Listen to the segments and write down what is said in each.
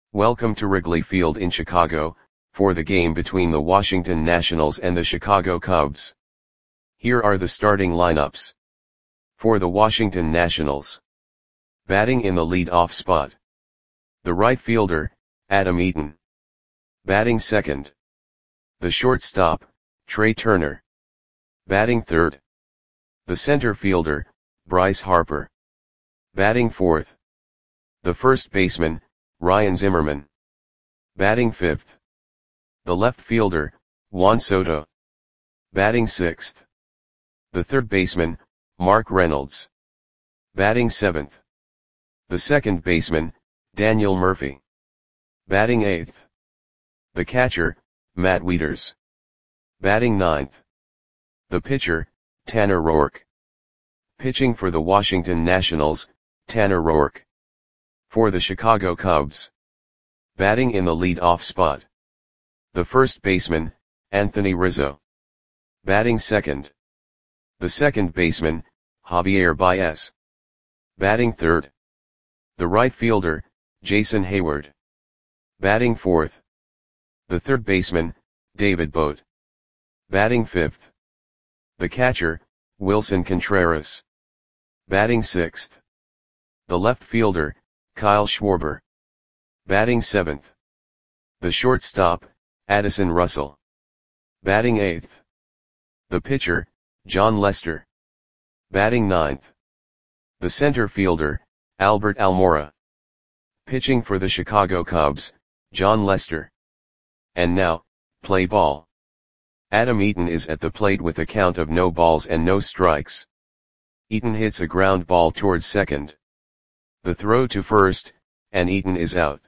Welcome to Wrigley Field in Chicago, for the game between the Washington Nationals and the Chicago Cubs. Here are the starting lineups. For the Washington Nationals. Batting in the lead-off spot. The right fielder, Adam Eaton. Batting second. The shortstop, Trea Turner. Batting third. The center fielder, Bryce Harper. Batting fourth. The first baseman, Ryan Zimmerman. Batting fifth. The left fielder, Juan Soto. Batting sixth. The third baseman, Mark Reynolds. Batting seventh. The second baseman, Daniel Murphy. Batting eighth. The catcher, Matt Wieters. Batting ninth. The pitcher, Tanner Roark. Pitching for the Washington Nationals, Tanner Roark. For the Chicago Cubs. Batting in the lead-off spot. The first baseman, Anthony Rizzo. Batting second. The second baseman, Javier Baez. Batting third. The right fielder, Jason Heyward. Batting fourth. The third baseman, David Bote. Batting fifth. The catcher, Wilson Contreras. Batting sixth. The left fielder, Kyle Schwarber. Batting seventh. The shortstop, Addison Russell. Batting eighth. The pitcher, Jon Lester. Batting ninth. The center fielder, Albert Almora. Pitching for the Chicago Cubs, Jon Lester. And now, play ball. Adam Eaton is at the plate with a count of no balls and no strikes. Eaton hits a ground ball towards second. The throw to first, and Eaton is out.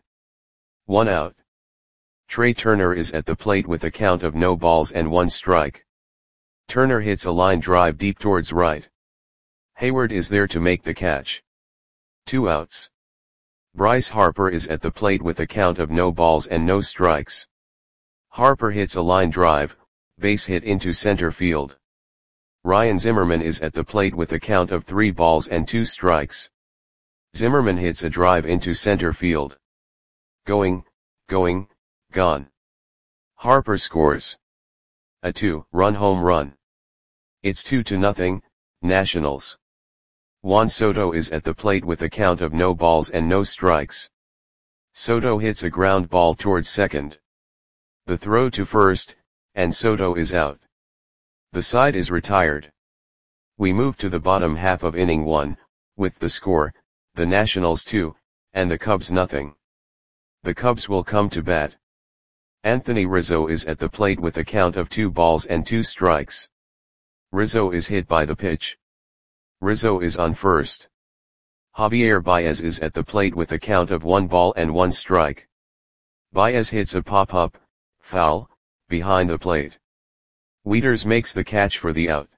1 out. Trea Turner is at the plate with a count of no balls and 1 strike. Turner hits a line drive deep towards right. Heyward is there to make the catch. 2 outs. Bryce Harper is at the plate with a count of no balls and no strikes. Harper hits a line drive, base hit into center field. Ryan Zimmerman is at the plate with a count of 3 balls and 2 strikes. Zimmerman hits a drive into center field. Going, gone. Harper scores a 2-run home run. It's 2-0, Nationals. Juan Soto is at the plate with a count of no balls and no strikes. Soto hits a ground ball towards second. The throw to first, and Soto is out. The side is retired. We move to the bottom half of inning 1, with the score, the Nationals 2, and the Cubs nothing. The Cubs will come to bat. Anthony Rizzo is at the plate with a count of 2 balls and 2 strikes. Rizzo is hit by the pitch. Rizzo is on first. Javier Baez is at the plate with a count of 1 ball and 1 strike. Baez hits a pop-up, foul, behind the plate. Wieters makes the catch for the out.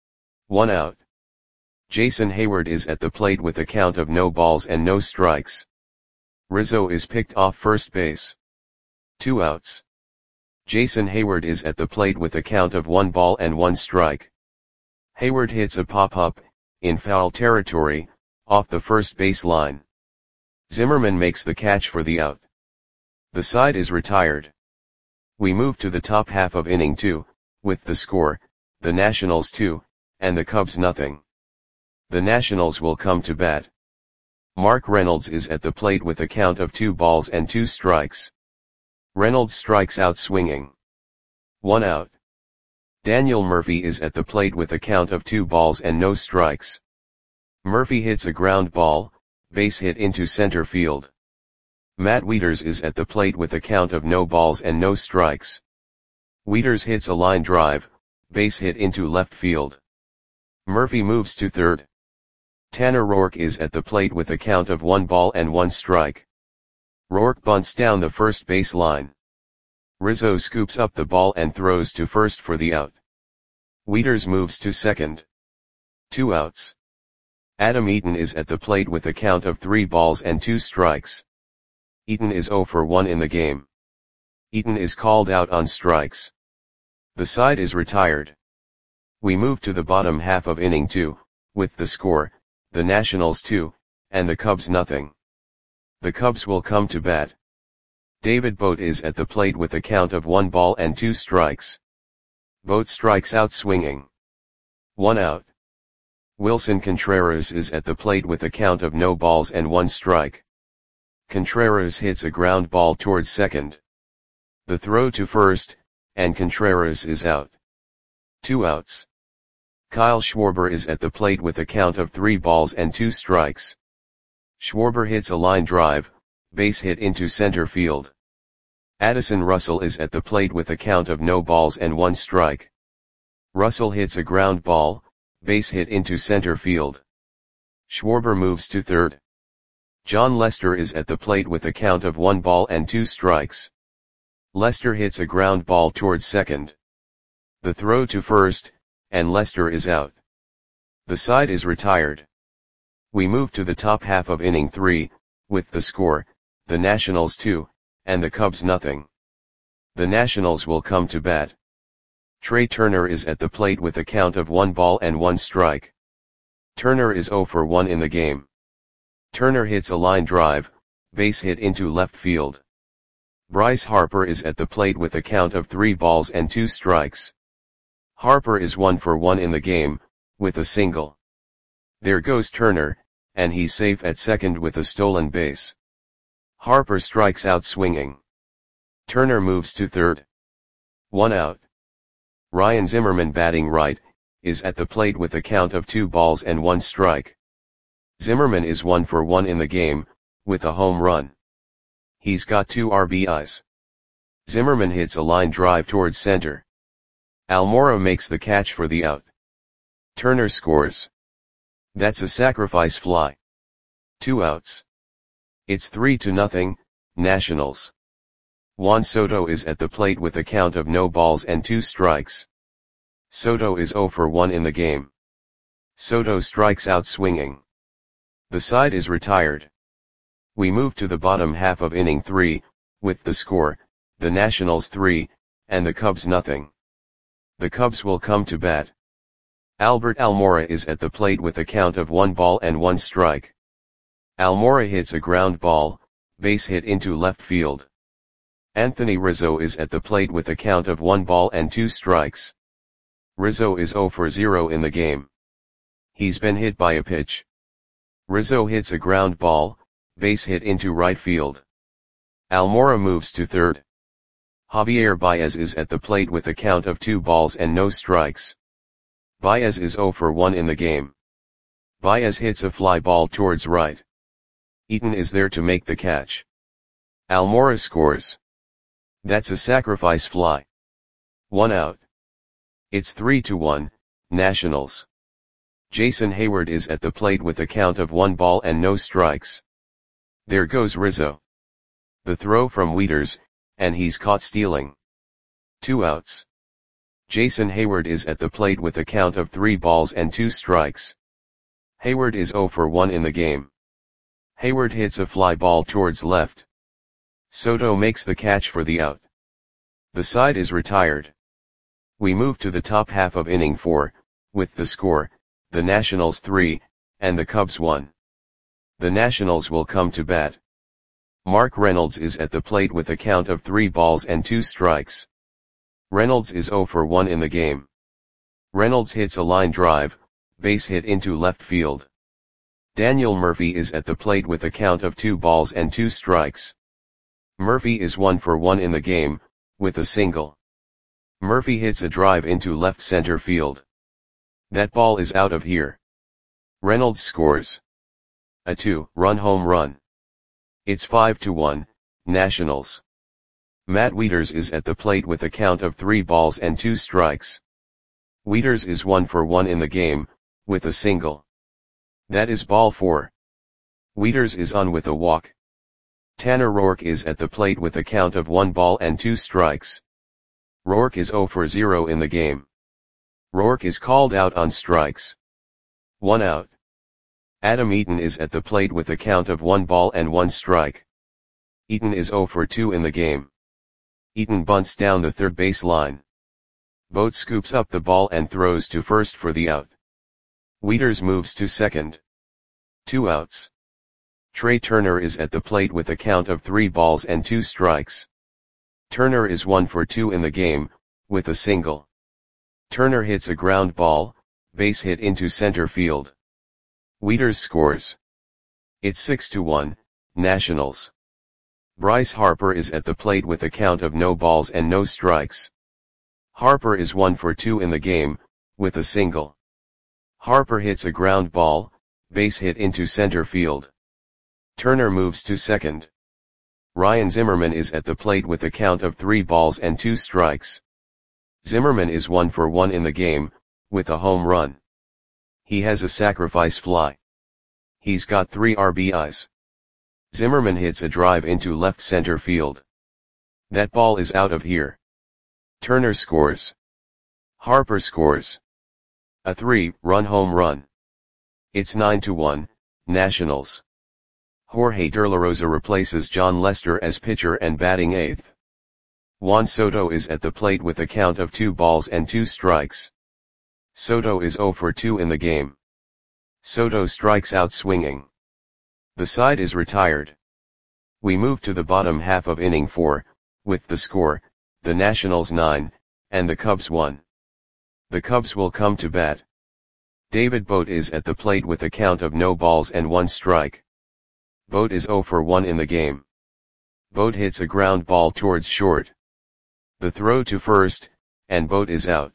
1 out. Jason Heyward is at the plate with a count of no balls and no strikes. Rizzo is picked off first base. 2 outs. Jason Heyward is at the plate with a count of 1 ball and 1 strike. Heyward hits a pop-up, in foul territory, off the first base line. Zimmerman makes the catch for the out. The side is retired. We move to the top half of inning 2, with the score, the Nationals 2, and the Cubs nothing. The Nationals will come to bat. Mark Reynolds is at the plate with a count of 2 balls and 2 strikes. Reynolds strikes out swinging. 1 out. Daniel Murphy is at the plate with a count of 2 balls and no strikes. Murphy hits a ground ball, base hit into center field. Matt Wieters is at the plate with a count of no balls and no strikes. Wieters hits a line drive, base hit into left field. Murphy moves to third. Tanner Roark is at the plate with a count of 1 ball and 1 strike. Roark bunts down the first base line. Rizzo scoops up the ball and throws to first for the out. Wieters moves to second. 2 outs. Adam Eaton is at the plate with a count of 3 balls and 2 strikes. Eaton is 0 for 1 in the game. Eaton is called out on strikes. The side is retired. We move to the bottom half of inning 2, with the score, the Nationals 2, and the Cubs nothing. The Cubs will come to bat. David Bote is at the plate with a count of 1 ball and 2 strikes. Bote strikes out swinging. 1 out. Wilson Contreras is at the plate with a count of no balls and 1 strike. Contreras hits a ground ball towards second. The throw to first, and Contreras is out. 2 outs. Kyle Schwarber is at the plate with a count of 3 balls and 2 strikes. Schwarber hits a line drive, base hit into center field. Addison Russell is at the plate with a count of no balls and 1 strike. Russell hits a ground ball, base hit into center field. Schwarber moves to third. John Lester is at the plate with a count of 1 ball and 2 strikes. Lester hits a ground ball towards second. The throw to first, and Lester is out. The side is retired. We move to the top half of inning 3, with the score, the Nationals 2, and the Cubs nothing. The Nationals will come to bat. Trey Turner is at the plate with a count of 1 ball and 1 strike. Turner is 0 for 1 in the game. Turner hits a line drive, base hit into left field. Bryce Harper is at the plate with a count of 3 balls and 2 strikes. Harper is 1 for 1 in the game, with a single. There goes Turner, and he's safe at second with a stolen base. Harper strikes out swinging. Turner moves to third. 1 out. Ryan Zimmerman, batting right, is at the plate with a count of 2 balls and 1 strike. Zimmerman is 1 for 1 in the game, with a home run. He's got 2 RBIs. Zimmerman hits a line drive towards center. Almora makes the catch for the out. Turner scores. That's a sacrifice fly. 2 outs. It's 3-0, Nationals. Juan Soto is at the plate with a count of no balls and 2 strikes. Soto is 0 for 1 in the game. Soto strikes out swinging. The side is retired. We move to the bottom half of inning 3, with the score, the Nationals 3, and the Cubs nothing. The Cubs will come to bat. Albert Almora is at the plate with a count of 1 ball and 1 strike. Almora hits a ground ball, base hit into left field. Anthony Rizzo is at the plate with a count of 1 ball and 2 strikes. Rizzo is 0 for 0 in the game. He's been hit by a pitch. Rizzo hits a ground ball, base hit into right field. Almora moves to third. Javier Baez is at the plate with a count of 2 balls and no strikes. Baez is 0 for 1 in the game. Baez hits a fly ball towards right. Eaton is there to make the catch. Almora scores. That's a sacrifice fly. 1 out. It's 3-1, Nationals. Jason Hayward is at the plate with a count of 1 ball and no strikes. There goes Rizzo. The throw from Wieters, and he's caught stealing. 2 outs. Jason Hayward is at the plate with a count of 3 balls and 2 strikes. Hayward is 0 for 1 in the game. Hayward hits a fly ball towards left. Soto makes the catch for the out. The side is retired. We move to the top half of inning 4, with the score, the Nationals 3, and the Cubs 1. The Nationals will come to bat. Mark Reynolds is at the plate with a count of 3 balls and 2 strikes. Reynolds is 0 for 1 in the game. Reynolds hits a line drive, base hit into left field. Daniel Murphy is at the plate with a count of 2 balls and 2 strikes. Murphy is 1 for 1 in the game, with a single. Murphy hits a drive into left center field. That ball is out of here. Reynolds scores. A 2-run home run. It's 5-1, Nationals. Matt Wieters is at the plate with a count of 3 balls and 2 strikes. Wieters is 1 for 1 in the game, with a single. That is ball 4. Wieters is on with a walk. Tanner Roark is at the plate with a count of 1 ball and 2 strikes. Roark is 0 for 0 in the game. Roark is called out on strikes. 1 out. Adam Eaton is at the plate with a count of 1 ball and 1 strike. Eaton is 0 for 2 in the game. Eaton bunts down the third base line. Bote scoops up the ball and throws to first for the out. Wieters moves to second. 2 outs. Trey Turner is at the plate with a count of 3 balls and 2 strikes. Turner is 1 for 2 in the game, with a single. Turner hits a ground ball, base hit into center field. Wieters scores. It's 6-1, Nationals. Bryce Harper is at the plate with a count of no balls and no strikes. Harper is 1 for 2 in the game, with a single. Harper hits a ground ball, base hit into center field. Turner moves to second. Ryan Zimmerman is at the plate with a count of 3 balls and 2 strikes. Zimmerman is 1 for 1 in the game, with a home run. He has a sacrifice fly. He's got 3 RBIs. Zimmerman hits a drive into left center field. That ball is out of here. Turner scores. Harper scores. A 3-run home run. It's 9-1, Nationals. Jorge Derlarosa replaces John Lester as pitcher and batting 8th. Juan Soto is at the plate with a count of 2 balls and 2 strikes. Soto is 0 for 2 in the game. Soto strikes out swinging. The side is retired. We move to the bottom half of inning 4, with the score, the Nationals 9, and the Cubs 1. The Cubs will come to bat. David Bote is at the plate with a count of no balls and 1 strike. Bote is 0 for 1 in the game. Bote hits a ground ball towards short. The throw to first, and Bote is out.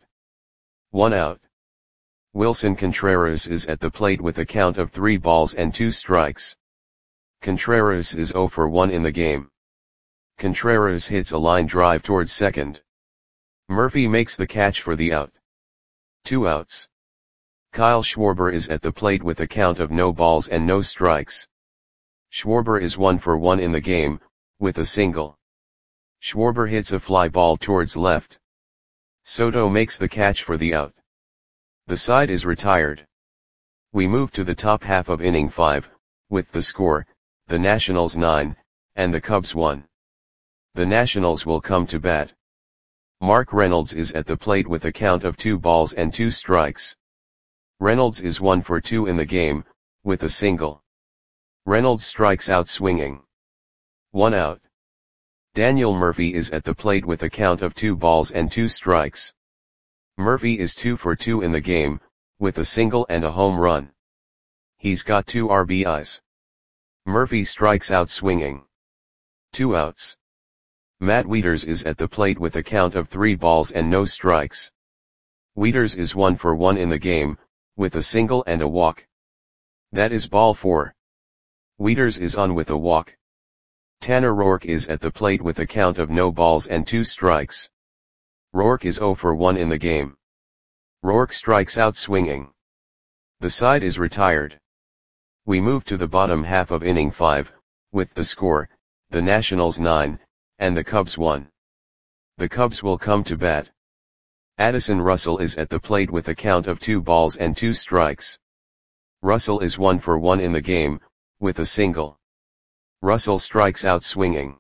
1 out. Wilson Contreras is at the plate with a count of 3 balls and 2 strikes. Contreras is 0 for 1 in the game. Contreras hits a line drive towards second. Murphy makes the catch for the out. 2 outs. Kyle Schwarber is at the plate with a count of no balls and no strikes. Schwarber is 1 for 1 in the game, with a single. Schwarber hits a fly ball towards left. Soto makes the catch for the out. The side is retired. We move to the top half of inning 5, with the score, the Nationals 9, and the Cubs 1. The Nationals will come to bat. Mark Reynolds is at the plate with a count of 2 balls and 2 strikes. Reynolds is 1 for 2 in the game, with a single. Reynolds strikes out swinging. 1 out. Daniel Murphy is at the plate with a count of 2 balls and 2 strikes. Murphy is 2 for 2 in the game, with a single and a home run. He's got 2 RBIs. Murphy strikes out swinging. 2 outs. Matt Wieters is at the plate with a count of 3 balls and no strikes. Wieters is 1 for 1 in the game, with a single and a walk. That is ball 4. Wieters is on with a walk. Tanner Roark is at the plate with a count of no balls and 2 strikes. Roark is 0 for 1 in the game. Roark strikes out swinging. The side is retired. We move to the bottom half of inning 5, with the score, the Nationals 9, and the Cubs 1. The Cubs will come to bat. Addison Russell is at the plate with a count of 2 balls and 2 strikes. Russell is 1 for 1 in the game, with a single. Russell strikes out swinging.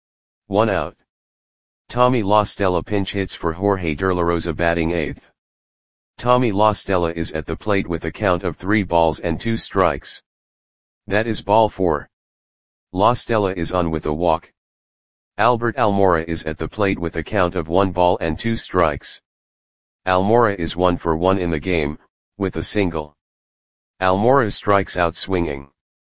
1 out. Tommy La Stella pinch hits for Jorge Derlarosa batting 8th. Tommy La Stella is at the plate with a count of 3 balls and 2 strikes. That is ball 4. La Stella is on with a walk. Albert Almora is at the plate with a count of 1 ball and 2 strikes. Almora is 1 for 1 in the game, with a single. Almora strikes out swinging.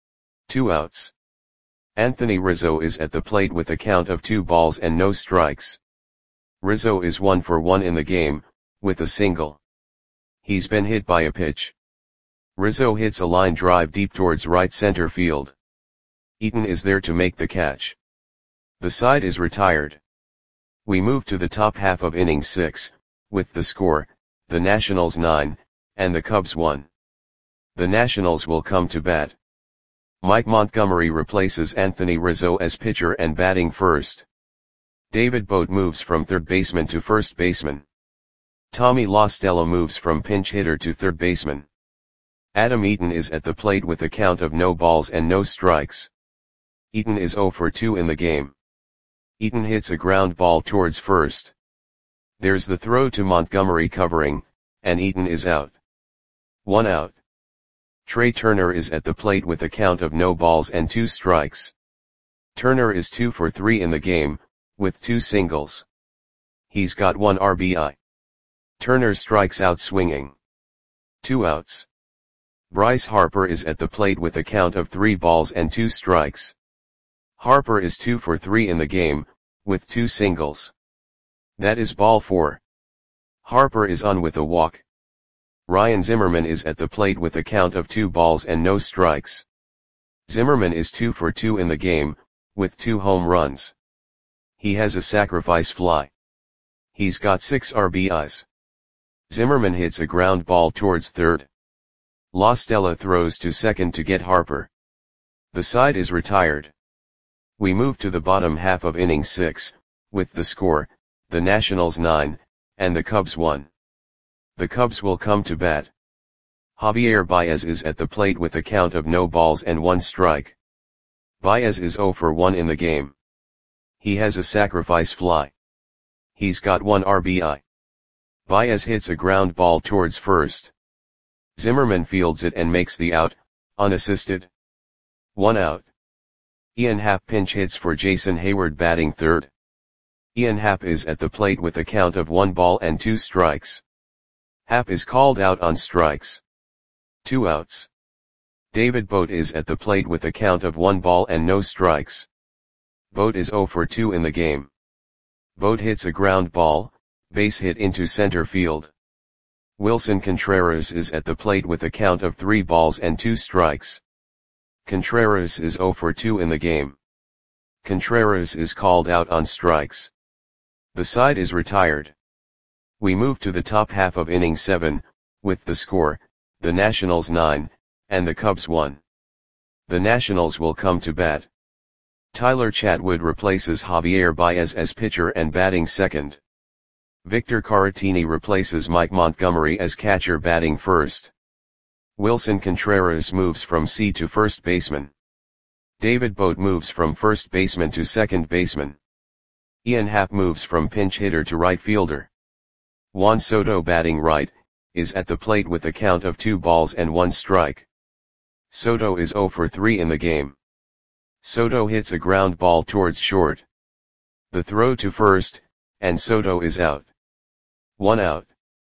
2 outs. Anthony Rizzo is at the plate with a count of 2 balls and no strikes. Rizzo is 1 for 1 in the game, with a single. He's been hit by a pitch. Rizzo hits a line drive deep towards right center field. Eaton is there to make the catch. The side is retired. We move to the top half of inning 6, with the score, the Nationals 9, and the Cubs 1. The Nationals will come to bat. Mike Montgomery replaces Anthony Rizzo as pitcher and batting first. David Bote moves from third baseman to first baseman. Tommy La Stella moves from pinch hitter to third baseman. Adam Eaton is at the plate with a count of no balls and no strikes. Eaton is 0 for 2 in the game. Eaton hits a ground ball towards first. There's the throw to Montgomery covering, and Eaton is out. 1 out. Trey Turner is at the plate with a count of no balls and 2 strikes. Turner is 2 for 3 in the game, with 2 singles. He's got 1 RBI. Turner strikes out swinging. 2 outs. Bryce Harper is at the plate with a count of 3 balls and 2 strikes. Harper is 2 for 3 in the game, with 2 singles. That is ball 4. Harper is on with a walk. Ryan Zimmerman is at the plate with a count of 2 balls and no strikes. Zimmerman is 2 for 2 in the game, with 2 home runs. He has a sacrifice fly. He's got 6 RBIs. Zimmerman hits a ground ball towards third. La Stella throws to second to get Harper. The side is retired. We move to the bottom half of inning 6, with the score, the Nationals 9, and the Cubs 1. The Cubs will come to bat. Javier Baez is at the plate with a count of no balls and 1 strike. Baez is 0 for 1 in the game. He has a sacrifice fly. He's got 1 RBI. Baez hits a ground ball towards first. Zimmerman fields it and makes the out, unassisted. 1 out. Ian Happ pinch hits for Jason Hayward batting third. Ian Happ is at the plate with a count of 1 ball and 2 strikes. Happ is called out on strikes. 2 outs. David Bote is at the plate with a count of 1 ball and no strikes. Bote is 0 for 2 in the game. Bote hits a ground ball, base hit into center field. Wilson Contreras is at the plate with a count of 3 balls and 2 strikes. Contreras is 0 for 2 in the game. Contreras is called out on strikes. The side is retired. We move to the top half of inning 7, with the score, the Nationals 9, and the Cubs 1. The Nationals will come to bat. Tyler Chatwood replaces Javier Baez as pitcher and batting second. Victor Caratini replaces Mike Montgomery as catcher batting first. Wilson Contreras moves from C to first baseman. David Bote moves from first baseman to second baseman. Ian Happ moves from pinch hitter to right fielder. Juan Soto batting right, is at the plate with a count of 2 balls and 1 strike. Soto is 0 for 3 in the game. Soto hits a ground ball towards short. The throw to first, and Soto is out. 1 out.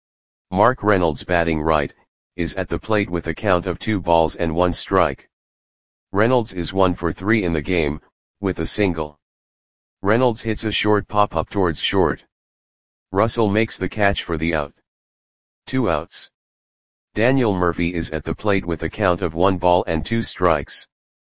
Mark Reynolds batting right, is at the plate with a count of 2 balls and 1 strike. Reynolds is 1 for 3 in the game, with a single. Reynolds hits a short pop-up towards short. Russell makes the catch for the out. 2 outs. Daniel Murphy is at the plate with a count of 1 ball and 2 strikes.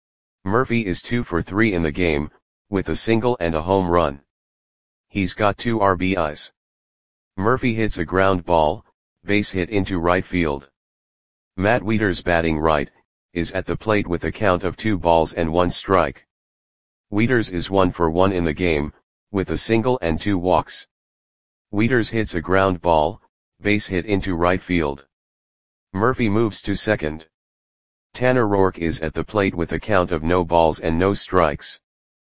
Murphy is 2 for 3 in the game, with a single and a home run. He's got 2 RBIs. Murphy hits a ground ball, base hit into right field. Matt Wieters batting right, is at the plate with a count of 2 balls and 1 strike. Wieters is 1 for 1 in the game, with a single and 2 walks. Wieters hits a ground ball, base hit into right field. Murphy moves to second. Tanner Roark is at the plate with a count of no balls and no strikes.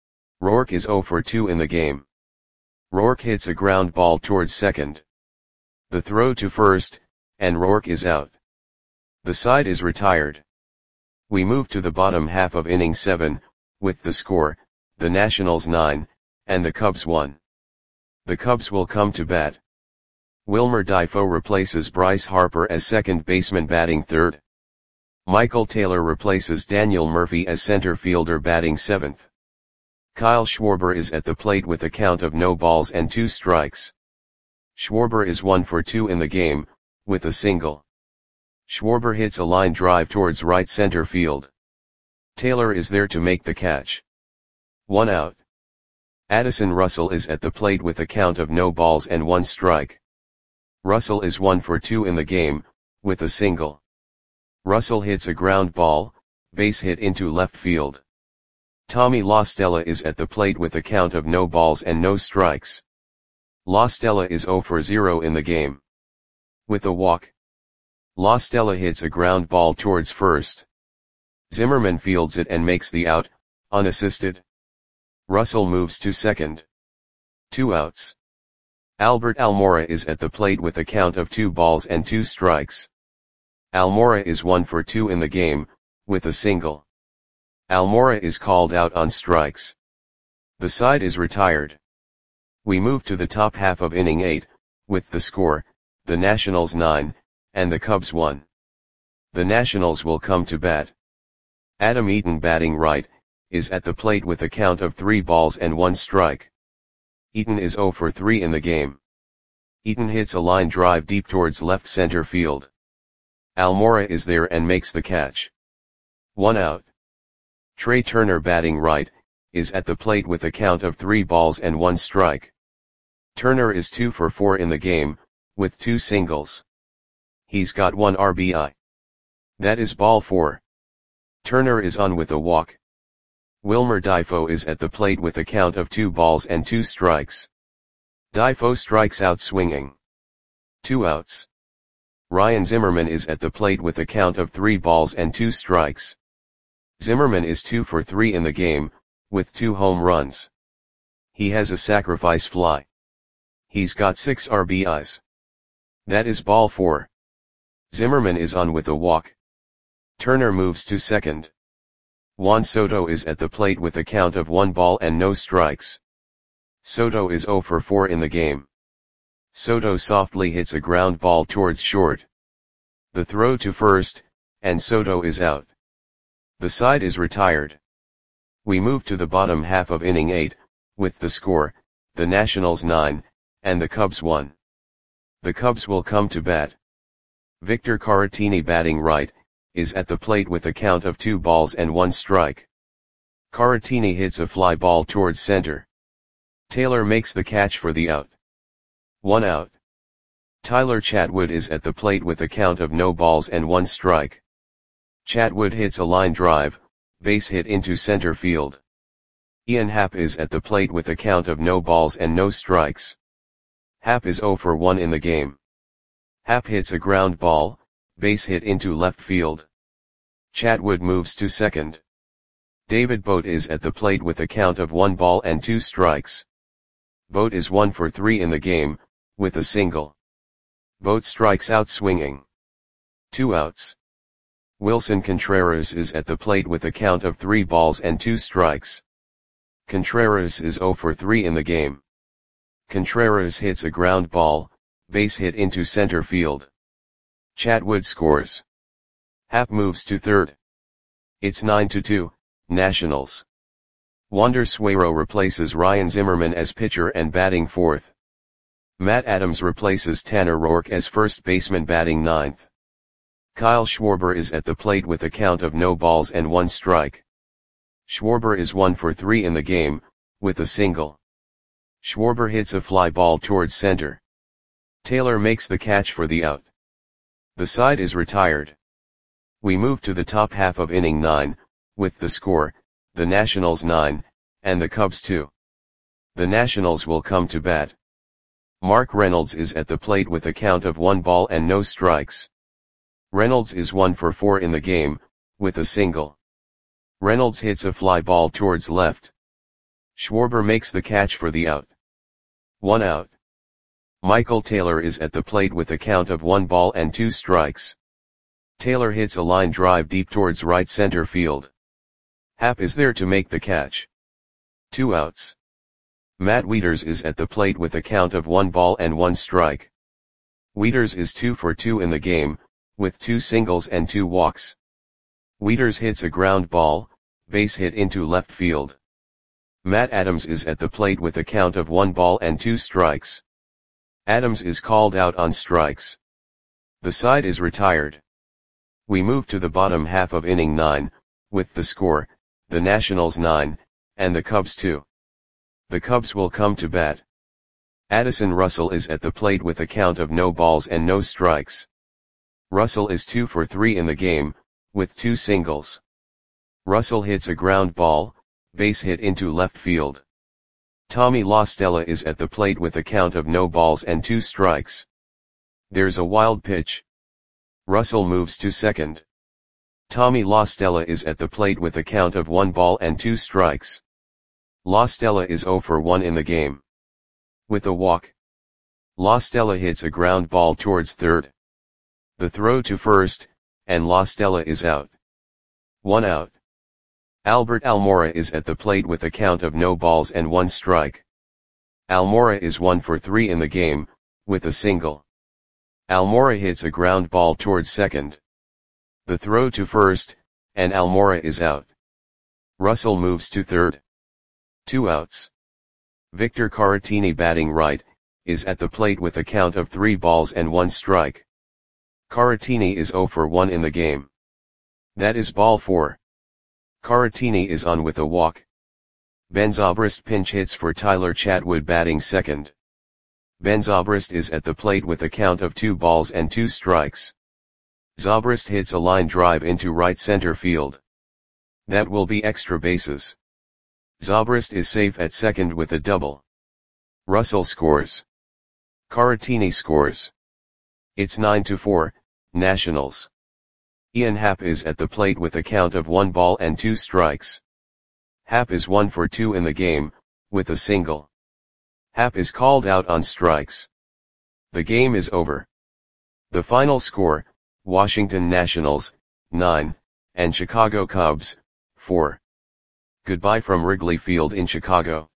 Roark is 0 for 2 in the game. Roark hits a ground ball towards second. The throw to first, and Roark is out. The side is retired. We move to the bottom half of inning 7, with the score, the Nationals 9, and the Cubs 1. The Cubs will come to bat. Wilmer Difo replaces Bryce Harper as second baseman batting third. Michael Taylor replaces Daniel Murphy as center fielder batting seventh. Kyle Schwarber is at the plate with a count of no balls and 2 strikes. Schwarber is 1 for 2 in the game, with a single. Schwarber hits a line drive towards right center field. Taylor is there to make the catch. 1 out. Addison Russell is at the plate with a count of no balls and 1 strike. Russell is 1 for 2 in the game, with a single. Russell hits a ground ball, base hit into left field. Tommy La Stella is at the plate with a count of no balls and no strikes. La Stella is 0 for 0 in the game. With a walk. La Stella hits a ground ball towards first. Zimmerman fields it and makes the out, unassisted. Russell moves to second. 2 outs. Albert Almora is at the plate with a count of 2 balls and 2 strikes. Almora is 1 for 2 in the game, with a single. Almora is called out on strikes. The side is retired. We move to the top half of inning 8, with the score, the Nationals 9, and the Cubs 1. The Nationals will come to bat. Adam Eaton, batting right, is at the plate with a count of 3 balls and 1 strike. Eaton is 0 for 3 in the game. Eaton hits a line drive deep towards left center field. Almora is there and makes the catch. 1 out. Trey Turner, batting right, is at the plate with a count of 3 balls and 1 strike. Turner is 2 for 4 in the game, with 2 singles. He's got 1 RBI. That is ball 4. Turner is on with a walk. Wilmer Difo is at the plate with a count of 2 balls and 2 strikes. Difo strikes out swinging. 2 outs. Ryan Zimmerman is at the plate with a count of 3 balls and 2 strikes. Zimmerman is 2 for 3 in the game, with 2 home runs. He has a sacrifice fly. He's got 6 RBIs. That is ball 4. Zimmerman is on with a walk. Turner moves to second. Juan Soto is at the plate with a count of 1 ball and no strikes. Soto is 0 for 4 in the game. Soto softly hits a ground ball towards short. The throw to first, and Soto is out. The side is retired. We move to the bottom half of inning 8, with the score, the Nationals 9, and the Cubs 1. The Cubs will come to bat. Victor Caratini, batting right, is at the plate with a count of 2 balls and 1 strike. Caratini hits a fly ball towards center. Taylor makes the catch for the out. 1 out. Tyler Chatwood is at the plate with a count of no balls and 1 strike. Chatwood hits a line drive, base hit into center field. Ian Happ is at the plate with a count of no balls and no strikes. Happ is 0 for 1 in the game. Happ hits a ground ball, base hit into left field. Chatwood moves to second. David Bote is at the plate with a count of 1 ball and 2 strikes. Bote is 1 for 3 in the game, with a single. Bote strikes out swinging. 2 outs. Wilson Contreras is at the plate with a count of 3 balls and 2 strikes. Contreras is 0 for 3 in the game. Contreras hits a ground ball, base hit into center field. Chatwood scores. Happ moves to third. It's 9-2, Nationals. Wander Suero replaces Ryan Zimmerman as pitcher and batting fourth. Matt Adams replaces Tanner Roark as first baseman, batting ninth. Kyle Schwarber is at the plate with a count of no balls and 1 strike. Schwarber is 1 for 3 in the game, with a single. Schwarber hits a fly ball towards center. Taylor makes the catch for the out. The side is retired. We move to the top half of inning 9, with the score, the Nationals 9, and the Cubs 2. The Nationals will come to bat. Mark Reynolds is at the plate with a count of 1 ball and no strikes. Reynolds is 1 for 4 in the game, with a single. Reynolds hits a fly ball towards left. Schwarber makes the catch for the out. 1 out. Michael Taylor is at the plate with a count of 1 ball and 2 strikes. Taylor hits a line drive deep towards right center field. Happ is there to make the catch. 2 outs. Matt Wieters is at the plate with a count of 1 ball and 1 strike. Wieters is 2 for 2 in the game, with 2 singles and 2 walks. Wieters hits a ground ball, base hit into left field. Matt Adams is at the plate with a count of 1 ball and 2 strikes. Adams is called out on strikes. The side is retired. We move to the bottom half of inning 9, with the score, the Nationals 9, and the Cubs 2. The Cubs will come to bat. Addison Russell is at the plate with a count of no balls and no strikes. Russell is 2 for 3 in the game, with 2 singles. Russell hits a ground ball, base hit into left field. Tommy La Stella is at the plate with a count of no balls and 2 strikes. There's a wild pitch. Russell moves to second. Tommy La Stella is at the plate with a count of 1 ball and 2 strikes. La Stella is 0 for 1 in the game. With a walk. La Stella hits a ground ball towards third. The throw to first, and La Stella is out. 1 out. Albert Almora is at the plate with a count of no balls and 1 strike. Almora is 1 for 3 in the game, with a single. Almora hits a ground ball towards second. The throw to first, and Almora is out. Russell moves to third. 2 outs. Victor Caratini, batting right, is at the plate with a count of 3 balls and 1 strike. Caratini is 0 for 1 in the game. That is ball 4. Caratini is on with a walk. Ben Zobrist pinch hits for Tyler Chatwood, batting second. Ben Zobrist is at the plate with a count of 2 balls and 2 strikes. Zobrist hits a line drive into right center field. That will be extra bases. Zobrist is safe at second with a double. Russell scores. Caratini scores. It's 9-4, Nationals. Ian Happ is at the plate with a count of 1 ball and 2 strikes. Happ is 1 for 2 in the game, with a single. Happ is called out on strikes. The game is over. The final score, Washington Nationals, 9, and Chicago Cubs, 4. Goodbye from Wrigley Field in Chicago.